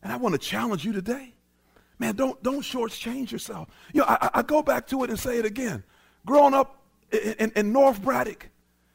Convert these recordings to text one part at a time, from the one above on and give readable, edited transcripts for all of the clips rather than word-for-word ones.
And I want to challenge you today. Man, don't shortchange yourself. I go back to it and say it again. Growing up in North Braddock,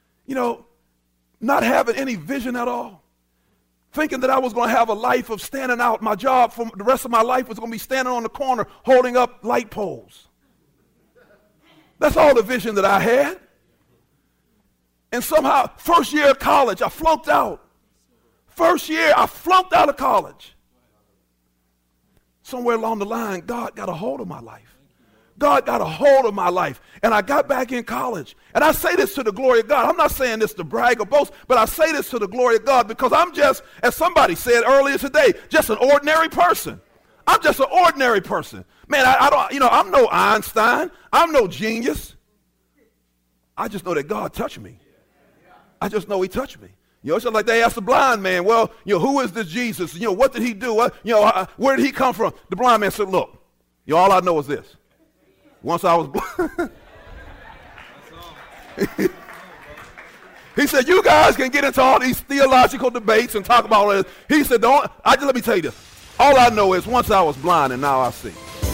not having any vision at all, thinking that I was going to have a life of standing out. My job for the rest of my life was going to be standing on the corner holding up light poles. That's all the vision that I had. And somehow, first year of college, I flunked out. First year, I flunked out of college. Somewhere along the line, God got a hold of my life. God got a hold of my life. And I got back in college. And I say this to the glory of God. I'm not saying this to brag or boast, but I say this to the glory of God because I'm just, as somebody said earlier today, just an ordinary person. I'm just an ordinary person. Man, I'm no Einstein. I'm no genius. I just know that God touched me. I just know he touched me. It's just like they asked the blind man, well, who is this Jesus? What did he do? Where did he come from? The blind man said, look, all I know is this. Once I was blind. He said, you guys can get into all these theological debates and talk about all this. He said, let me tell you this. All I know is once I was blind and now I see.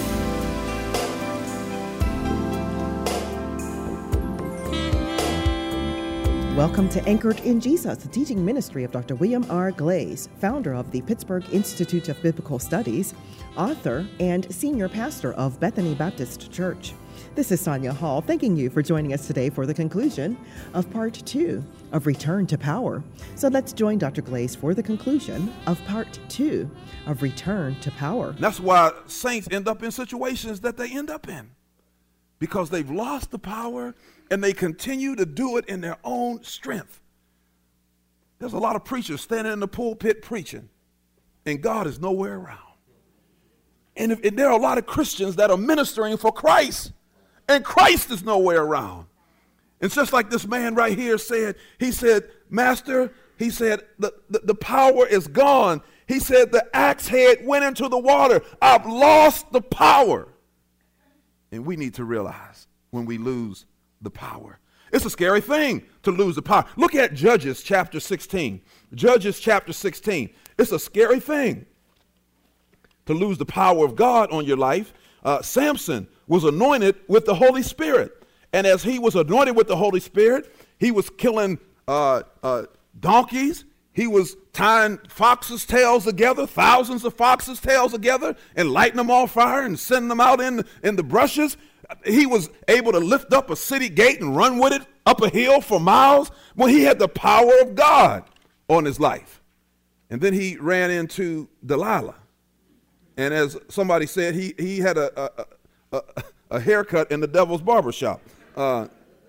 Welcome to Anchored in Jesus, the teaching ministry of Dr. William R. Glaze, founder of the Pittsburgh Institute of Biblical Studies, author, and senior pastor of Bethany Baptist Church. This is Sonia Hall, thanking you for joining us today for the conclusion of Part 2 of Return to Power. So let's join Dr. Glaze for the conclusion of Part 2 of Return to Power. That's why saints end up in situations that they end up in, because they've lost the power and they continue to do it in their own strength. There's a lot of preachers standing in the pulpit preaching, and God is nowhere around. And there are a lot of Christians that are ministering for Christ, and Christ is nowhere around. And just like this man right here said, he said, Master, he said, the power is gone. He said, the axe head went into the water. I've lost the power. And we need to realize when we lose the power. It's a scary thing to lose the power. Look at Judges chapter 16. Judges chapter 16. It's a scary thing to lose the power of God on your life. Samson was anointed with the Holy Spirit. And as he was anointed with the Holy Spirit, he was killing donkeys. He was tying foxes' tails together, thousands of foxes' tails together, and lighting them on fire and sending them out in the brushes. He was able to lift up a city gate and run with it up a hill for miles when he had the power of God on his life. And then he ran into Delilah. And as somebody said, he had a haircut in the devil's barbershop. And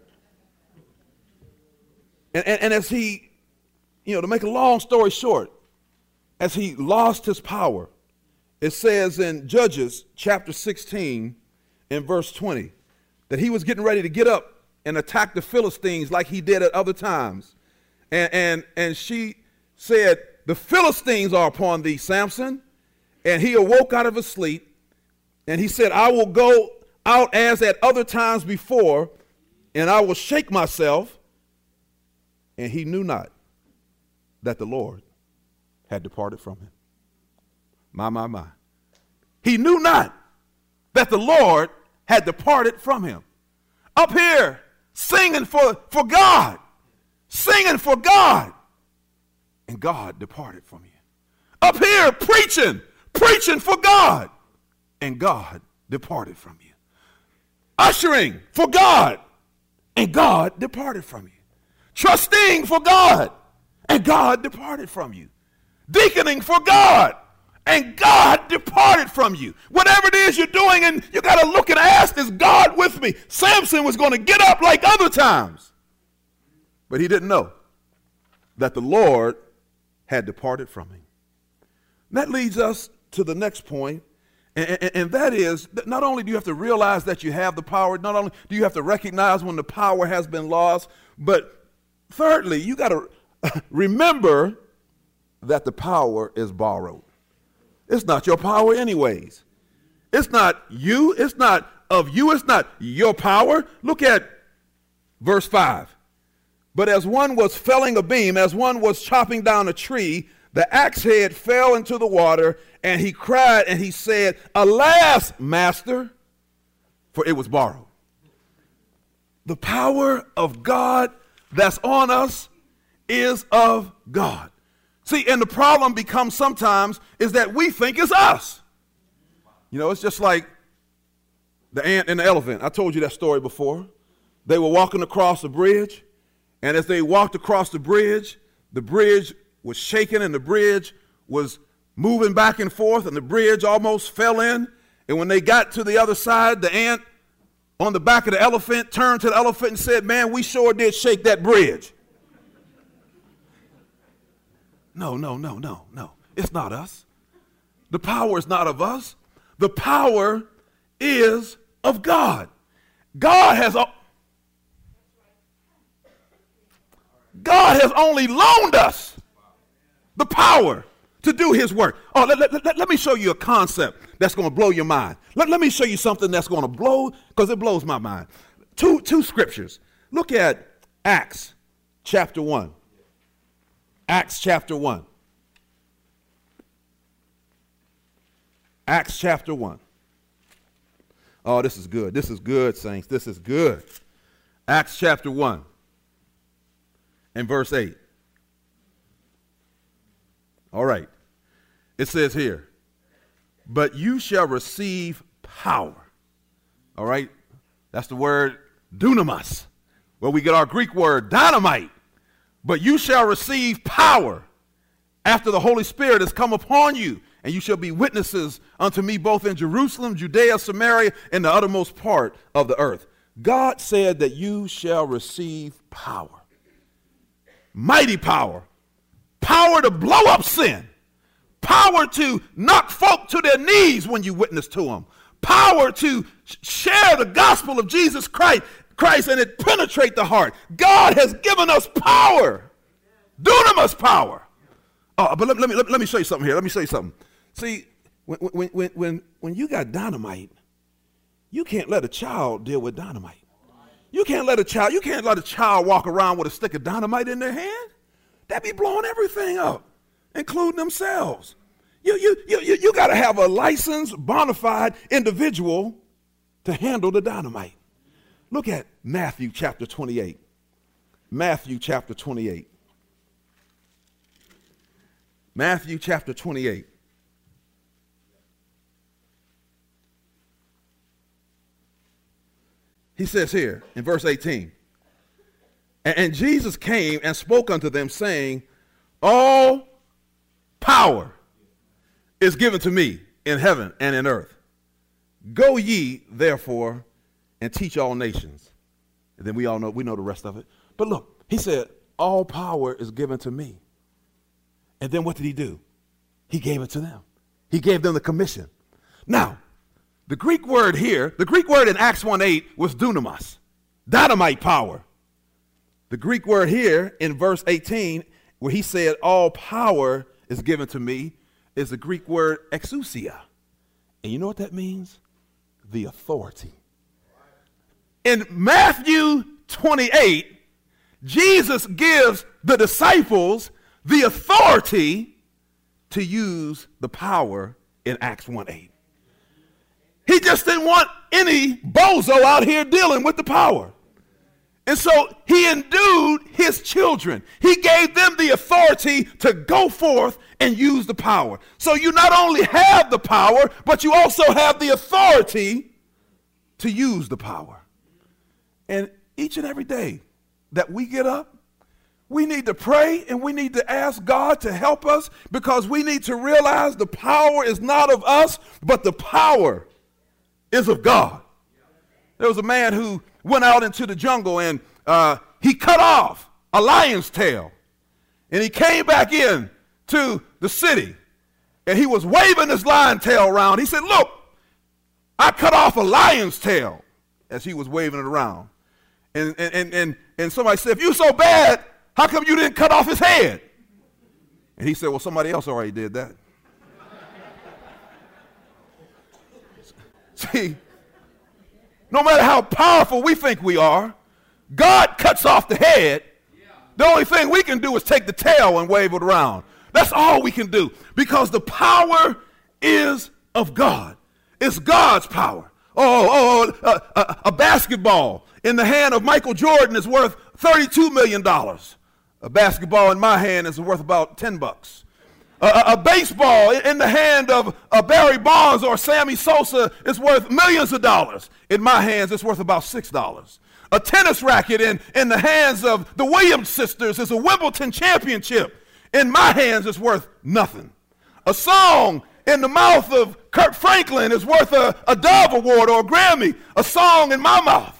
as he, to make a long story short, as he lost his power, it says in Judges chapter 16 in verse 20 that he was getting ready to get up and attack the Philistines like he did at other times. And she said, the Philistines are upon thee, Samson. And he awoke out of his sleep, and he said, I will go out as at other times before, and I will shake myself. And he knew not that the Lord had departed from him. My. He knew not that the Lord had departed from him. Up here, singing for God. Singing for God. And God departed from you. Up here, preaching for God. And God departed from you. Ushering for God. And God departed from you. Trusting for God. And God departed from you. Deaconing for God. And God departed from you. Whatever it is you're doing, and you got to look and ask, is God with me? Samson was going to get up like other times. But he didn't know that the Lord had departed from him. And that leads us to the next point, and that is that not only do you have to realize that you have the power, not only do you have to recognize when the power has been lost, but thirdly, you got to remember that the power is borrowed. It's not your power anyways. It's not you. It's not of you. It's not your power. Look at verse 5. But as one was felling a beam, as one was chopping down a tree, The axe head fell into the water, and he cried and he said, "Alas, master," for it was borrowed. The power of God that's on us is of God. See, and the problem becomes sometimes is that we think it's us. You know, it's just like the ant and the elephant. I told you that story before. They were walking across the bridge, and as they walked across the bridge was shaking and the bridge was moving back and forth, and the bridge almost fell in. And when they got to the other side, the ant on the back of the elephant turned to the elephant and said, "Man, we sure did shake that bridge." No. It's not us. The power is not of us. The power is of God. God has only loaned us the power to do his work. Oh, let me show you a concept that's going to blow your mind. Let me show you something that's going to blow, because it blows my mind. Two scriptures. Look at Acts chapter 1. Acts chapter 1. Acts chapter 1. Oh, this is good. This is good, saints. This is good. Acts chapter 1 and verse 8. All right. It says here, "But you shall receive power." All right. That's the word dunamis, where we get our Greek word dynamite. "But you shall receive power after the Holy Spirit has come upon you, and you shall be witnesses unto me both in Jerusalem, Judea, Samaria, and the uttermost part of the earth." God said that you shall receive power. Mighty power. Power to blow up sin. Power to knock folk to their knees when you witness to them. Power to share the gospel of Jesus Christ and it penetrate the heart. God has given us power. Dunamis power. But let me show you something here. Let me show you something. See, when you got dynamite, you can't let a child deal with dynamite. You can't let a child walk around with a stick of dynamite in their hand. They'd be blowing everything up, including themselves. You got to have a licensed, bona fide individual to handle the dynamite. Look at Matthew chapter 28. Matthew chapter 28. Matthew chapter 28. He says here in verse 18, "And Jesus came and spoke unto them, saying, All power is given to me in heaven and in earth. Go ye, therefore, and teach all nations." And then we know the rest of it. But look, he said, all power is given to me. And then what did he do? He gave it to them. He gave them the commission. Now, the Greek word here, the Greek word in Acts 1:8 was dunamis, dynamite power. The Greek word here in verse 18, where he said, all power is given to me, is the Greek word exousia. And you know what that means? The authority. In Matthew 28, Jesus gives the disciples the authority to use the power in Acts 1:8. He just didn't want any bozo out here dealing with the power. And so he endued his children. He gave them the authority to go forth and use the power. So you not only have the power, but you also have the authority to use the power. And each and every day that we get up, we need to pray and we need to ask God to help us, because we need to realize the power is not of us, but the power is of God. There was a man who went out into the jungle and he cut off a lion's tail, and he came back in to the city and he was waving his lion tail around. He said, "Look, I cut off a lion's tail," as he was waving it around. And somebody said, "If you're so bad, how come you didn't cut off his head?" And he said, "Well, somebody else already did that." See, no matter how powerful we think we are, God cuts off the head. The only thing we can do is take the tail and wave it around. That's all we can do, because the power is of God. It's God's power. A basketball in the hand of Michael Jordan is worth $32 million. A basketball in my hand is worth about $10. A baseball in the hand of Barry Bonds or Sammy Sosa is worth millions of dollars. In my hands, it's worth about $6. A tennis racket in the hands of the Williams sisters is a Wimbledon championship. In my hands, it's worth nothing. A song in the mouth of Kirk Franklin is worth a Dove Award or a Grammy. A song in my mouth.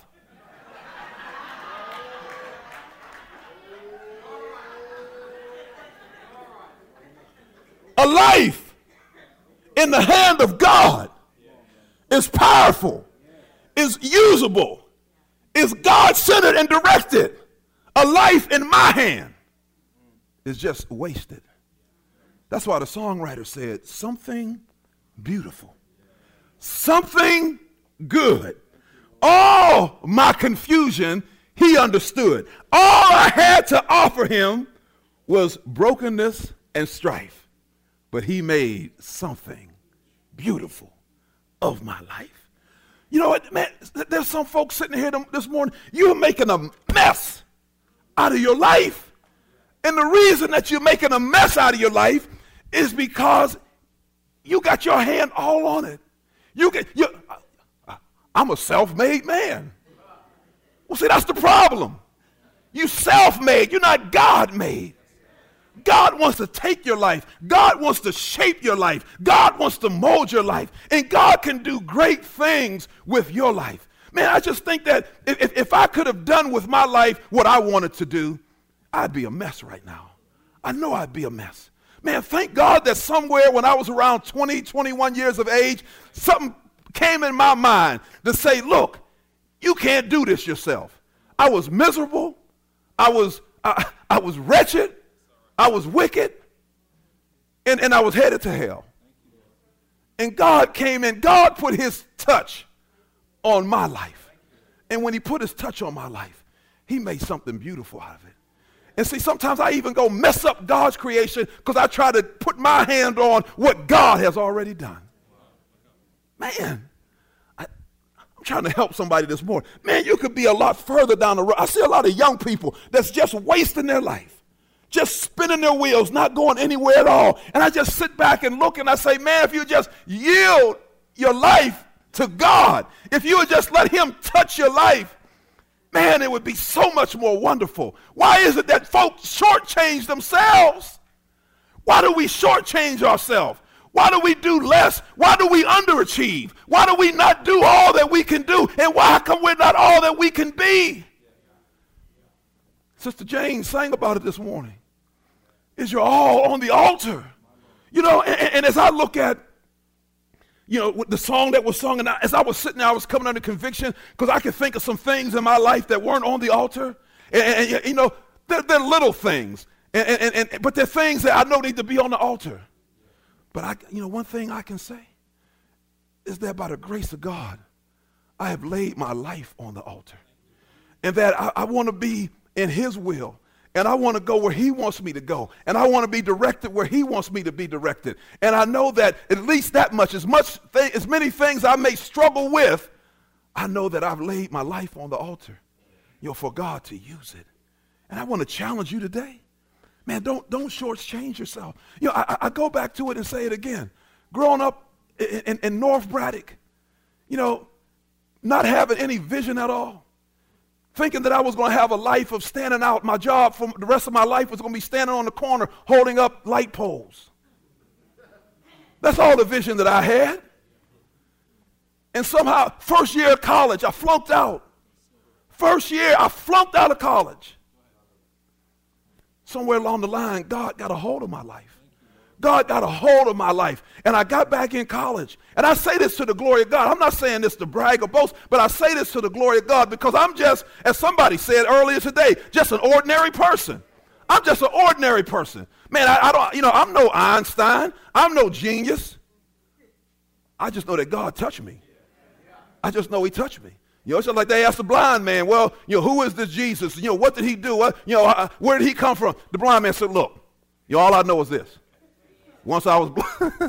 A life in the hand of God is powerful, is usable, is God-centered and directed. A life in my hand is just wasted. That's why the songwriter said, something beautiful, something good. All my confusion, he understood. All I had to offer him was brokenness and strife. But he made something beautiful of my life. You know what, man, there's some folks sitting here this morning, you're making a mess out of your life. And the reason that you're making a mess out of your life is because you got your hand all on it. I'm a self-made man. Well, see, that's the problem. You self-made, you're not God-made. God wants to take your life. God wants to shape your life. God wants to mold your life. And God can do great things with your life. Man, I just think that if I could have done with my life what I wanted to do, I'd be a mess right now. I know I'd be a mess. Man, thank God that somewhere when I was around 20, 21 years of age, something came in my mind to say, look, you can't do this yourself. I was miserable. I was wretched. I was wicked, and I was headed to hell. And God came in. God put his touch on my life. And when he put his touch on my life, he made something beautiful out of it. And see, sometimes I even go mess up God's creation because I try to put my hand on what God has already done. Man, I'm trying to help somebody this morning. Man, you could be a lot further down the road. I see a lot of young people that's just wasting their life. Just spinning their wheels, not going anywhere at all. And I just sit back and look and I say, man, if you just yield your life to God, if you would just let him touch your life, man, it would be so much more wonderful. Why is it that folks shortchange themselves? Why do we shortchange ourselves? Why do we do less? Why do we underachieve? Why do we not do all that we can do? And why come we're not all that we can be? Sister Jane sang about it this morning. Is your all on the altar? You know, and as I look at, you know, the song that was sung, and as I was sitting there, I was coming under conviction because I could think of some things in my life that weren't on the altar. And you know, they're little things, but they're things that I know need to be on the altar. But one thing I can say is that by the grace of God, I have laid my life on the altar, and that I want to be in his will, and I want to go where he wants me to go, and I want to be directed where he wants me to be directed. And I know that at least that much, as many things I may struggle with, I know that I've laid my life on the altar, for God to use it. And I want to challenge you today, man, don't shortchange yourself. I go back to it and say it again. Growing up in North Braddock, not having any vision at all, thinking that I was going to have a life of standing out. My job for the rest of my life was going to be standing on the corner holding up light poles. That's all the vision that I had. And somehow, first year of college, I flunked out. First year, I flunked out of college. Somewhere along the line, God got a hold of my life. God got a hold of my life, and I got back in college. And I say this to the glory of God. I'm not saying this to brag or boast, but I say this to the glory of God because I'm just, as somebody said earlier today, just an ordinary person. I'm just an ordinary person. Man, I'm no Einstein. I'm no genius. I just know that God touched me. I just know he touched me. It's just like they asked the blind man, well, who is this Jesus? What did he do? Where did he come from? The blind man said, look, all I know is this. Once I was blind.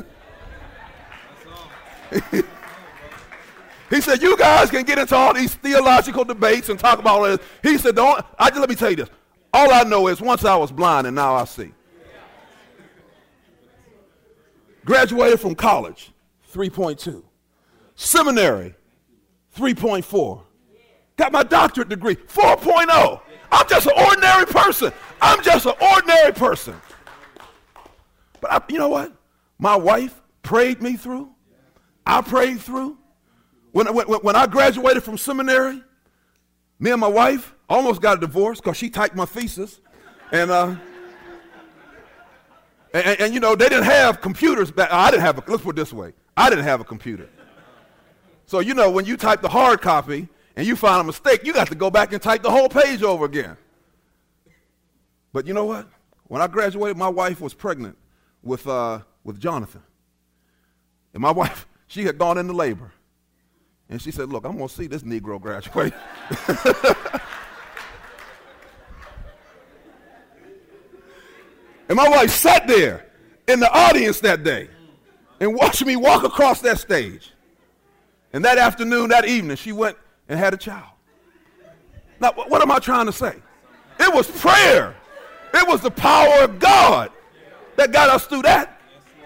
He said, you guys can get into all these theological debates and talk about all this. He said, let me tell you this. All I know is once I was blind and now I see. Graduated from college, 3.2. Seminary, 3.4. Got my doctorate degree, 4.0. I'm just an ordinary person. But you know what? My wife prayed me through. I prayed through. When I graduated from seminary, me and my wife almost got a divorce because she typed my thesis. And you know, they didn't have computers back. Let's put it this way. I didn't have a computer. So, you know, when you type the hard copy and you find a mistake, you got to go back and type the whole page over again. But you know what? When I graduated, my wife was pregnant with Jonathan. And my wife, she had gone into labor. And she said, look, I'm going to see this Negro graduate. And my wife sat there in the audience that day and watched me walk across that stage. And that afternoon, that evening, she went and had a child. Now, what am I trying to say? It was prayer. It was the power of God that got us through that.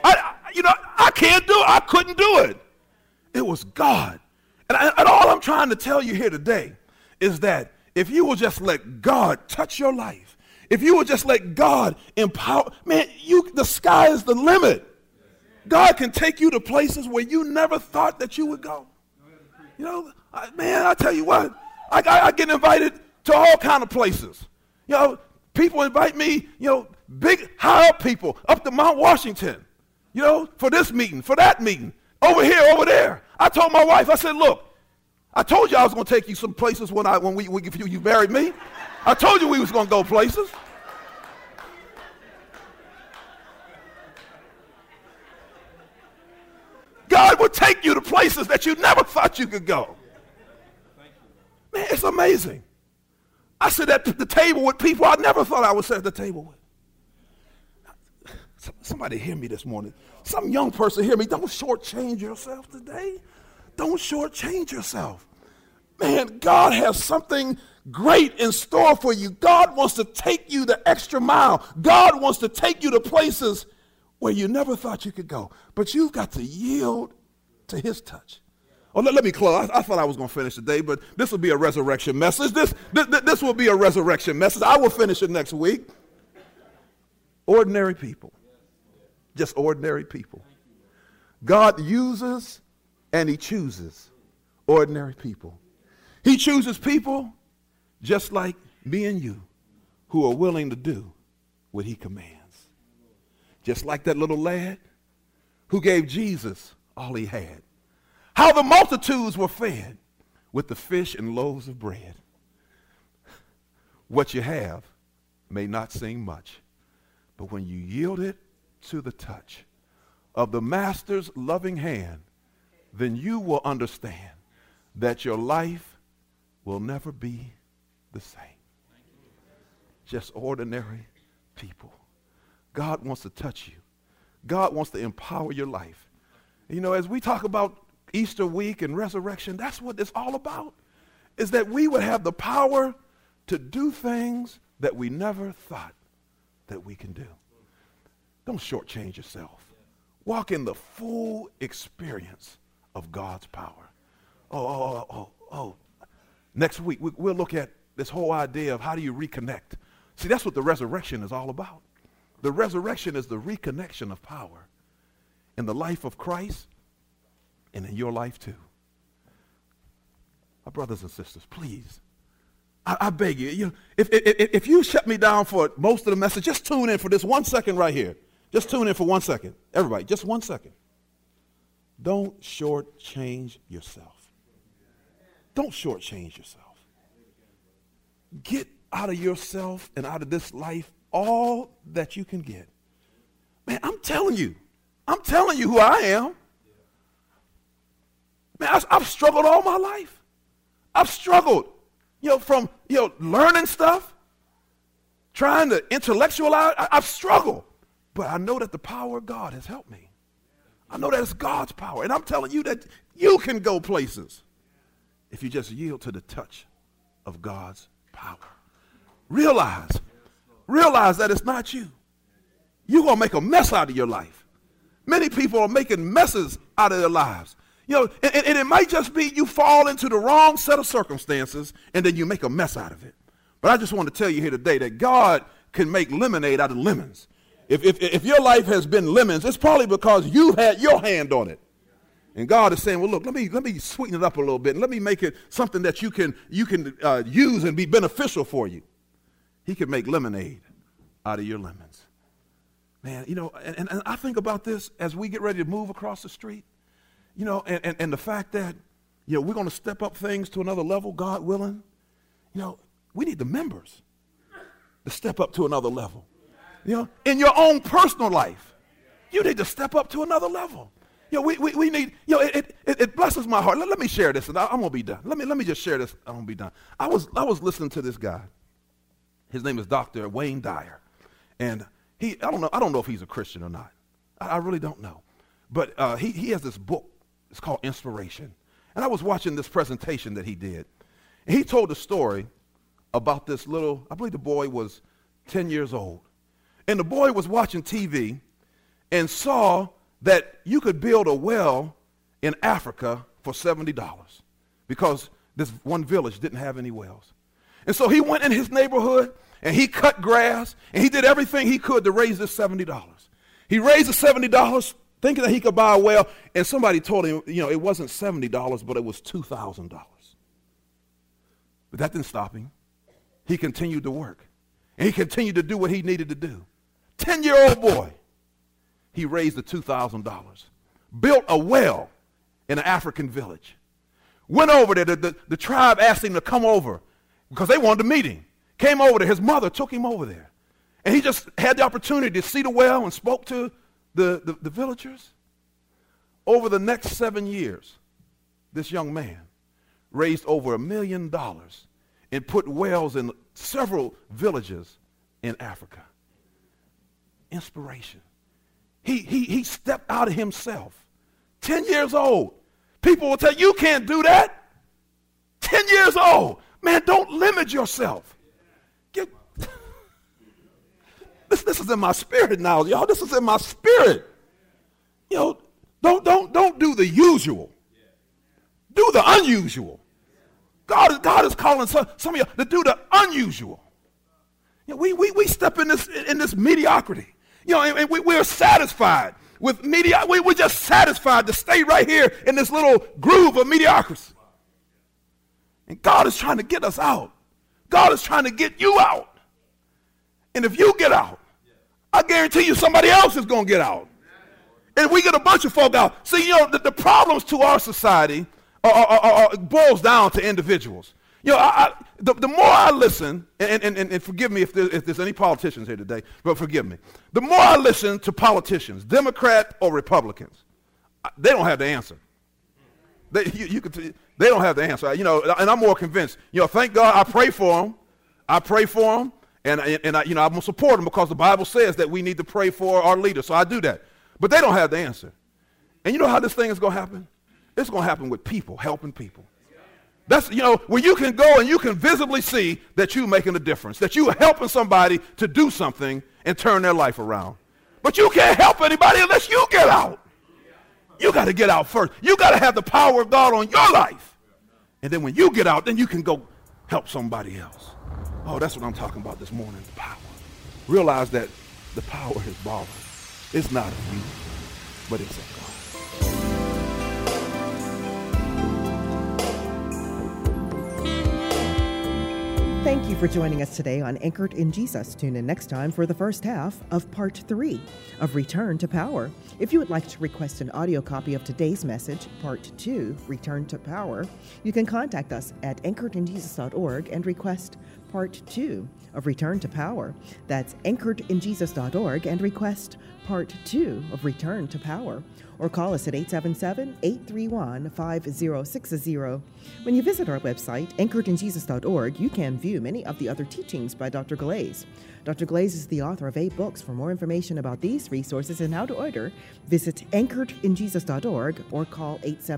I couldn't do it. It was God. And all I'm trying to tell you here today is that if you will just let God touch your life, if you will just let God empower, man, the sky is the limit. God can take you to places where you never thought that you would go. You know, I tell you what, I get invited to all kind of places. You know, people invite me, you know, big, high up people up to Mount Washington, you know, for this meeting, for that meeting, over here, over there. I told my wife, I said, look, I told you I was going to take you some places when you married me. I told you we was going to go places. God would take you to places that you never thought you could go. Man, it's amazing. I sit at the table with people I never thought I would sit at the table with. Somebody hear me this morning. Some young person hear me. Don't shortchange yourself today. Don't shortchange yourself. Man, God has something great in store for you. God wants to take you the extra mile. God wants to take you to places where you never thought you could go. But you've got to yield to his touch. Oh, let me close. I thought I was going to finish today, but this will be a resurrection message. This will be a resurrection message. I will finish it next week. Ordinary people. Just ordinary people. God uses and he chooses ordinary people. He chooses people just like me and you who are willing to do what he commands. Just like that little lad who gave Jesus all he had. How the multitudes were fed with the fish and loaves of bread. What you have may not seem much, but when you yield it to the touch of the master's loving hand, then you will understand that your life will never be the same. Just ordinary people. God wants to touch you. God wants to empower your life. You know, as we talk about Easter week and resurrection, that's what it's all about, is that we would have the power to do things that we never thought that we can do. Don't shortchange yourself. Walk in the full experience of God's power. Next week, we'll look at this whole idea of how do you reconnect. See, that's what the resurrection is all about. The resurrection is the reconnection of power in the life of Christ and in your life too. My brothers and sisters, please, I beg you, if you shut me down for most of the message, just tune in for this 1 second right here. Just tune in for 1 second. Everybody, just 1 second. Don't shortchange yourself. Don't shortchange yourself. Get out of yourself and out of this life all that you can get. Man, I'm telling you who I am. Man, I've struggled all my life. I've struggled, from, learning stuff, trying to intellectualize. I've struggled. But I know that the power of God has helped me. I know that it's God's power. And I'm telling you that you can go places if you just yield to the touch of God's power. Realize that it's not you. You're going to make a mess out of your life. Many people are making messes out of their lives. You know, and it might just be you fall into the wrong set of circumstances and then you make a mess out of it. But I just want to tell you here today that God can make lemonade out of lemons. If your life has been lemons, it's probably because you had your hand on it. And God is saying, well, look, let me sweeten it up a little bit and let me make it something that you can use and be beneficial for you. He can make lemonade out of your lemons. Man, you know, and I think about this as we get ready to move across the street, you know, and the fact that, you know, we're going to step up things to another level, God willing. You know, we need the members to step up to another level. You know, in your own personal life, you need to step up to another level. You know, we need, you know, it blesses my heart. Let me share this, and I'm going to be done. Let me just share this, I'm going to be done. I was listening to this guy. His name is Dr. Wayne Dyer. And I don't know if he's a Christian or not. I really don't know. But he has this book. It's called Inspiration. And I was watching this presentation that he did. And he told a story about this little, I believe the boy was 10 years old. And the boy was watching TV and saw that you could build a well in Africa for $70 because this one village didn't have any wells. And so he went in his neighborhood and he cut grass and he did everything he could to raise this $70. He raised the $70 thinking that he could buy a well, and somebody told him, you know, it wasn't $70, but it was $2,000. But that didn't stop him. He continued to work. And he continued to do what he needed to do. 10-year-old boy. He raised the $2,000. Built a well in an African village. Went over there. The tribe asked him to come over because they wanted to meet him. Came over there. His mother took him over there. And he just had the opportunity to see the well and spoke to the villagers. Over the next 7 years, this young man raised over $1 million and put wells in several villages in Africa. Inspiration. He stepped out of himself. 10 years old. People will tell you can't do that. 10 years old. Man, don't limit yourself. This is in my spirit now, y'all. This is in my spirit. You know, don't do the usual. Do the unusual. God is calling some of you to do the unusual. You know, we step in this mediocrity. You know, and we're satisfied with mediocrity. We're just satisfied to stay right here in this little groove of mediocrity. And God is trying to get us out. God is trying to get you out. And if you get out, I guarantee you somebody else is going to get out. And we get a bunch of folk out. See, you know, the problems to our society boils down to individuals. You know, the more I listen, and forgive me if there's any politicians here today, but forgive me. The more I listen to politicians, Democrat or Republicans, they don't have the answer. They don't have the answer. You know, and I'm more convinced. You know, thank God I pray for them. I pray for them. And I, you know, I'm going to support them because the Bible says that we need to pray for our leaders. So I do that. But they don't have the answer. And you know how this thing is going to happen? It's going to happen with people, helping people. That's, you know, where you can go and you can visibly see that you're making a difference, that you are helping somebody to do something and turn their life around. But you can't help anybody unless you get out. You got to get out first. You got to have the power of God on your life. And then when you get out, then you can go help somebody else. Oh, that's what I'm talking about this morning, the power. Realize that the power is borrowed. It's not of you, but it's of God. Thank you for joining us today on Anchored in Jesus. Tune in next time for the first half of Part 3 of Return to Power. If you would like to request an audio copy of today's message, Part 2, Return to Power, you can contact us at anchoredinjesus.org and request Part 2 of Return to Power. That's anchoredinjesus.org and request Part 2 of Return to Power. Or call us at 877-831-5060. When you visit our website, anchoredinjesus.org, you can view many of the other teachings by Dr. Glaze. Dr. Glaze is the author of 8 books. For more information about these resources and how to order, visit anchoredinjesus.org or call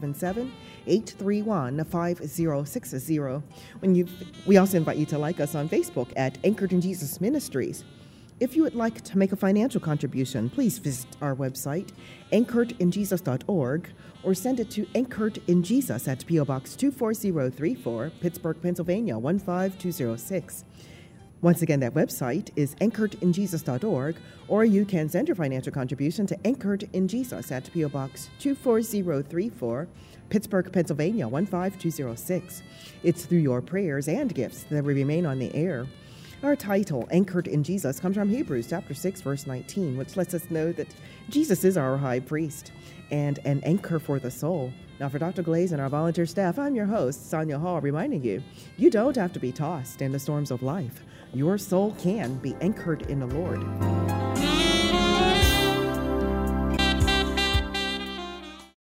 877-831-5060. We also invite you to like us on Facebook at Anchored in Jesus Ministries. If you would like to make a financial contribution, please visit our website, anchoredinjesus.org, or send it to Anchored in Jesus at P.O. Box 24034, Pittsburgh, Pennsylvania 15206. Once again, that website is anchoredinjesus.org, or you can send your financial contribution to Anchored in Jesus at P.O. Box 24034, Pittsburgh, Pennsylvania 15206. It's through your prayers and gifts that we remain on the air. Our title, Anchored in Jesus, comes from Hebrews chapter 6, verse 19, which lets us know that Jesus is our high priest and an anchor for the soul. Now, for Dr. Glaze and our volunteer staff, I'm your host, Sonia Hall, reminding you, you don't have to be tossed in the storms of life. Your soul can be anchored in the Lord.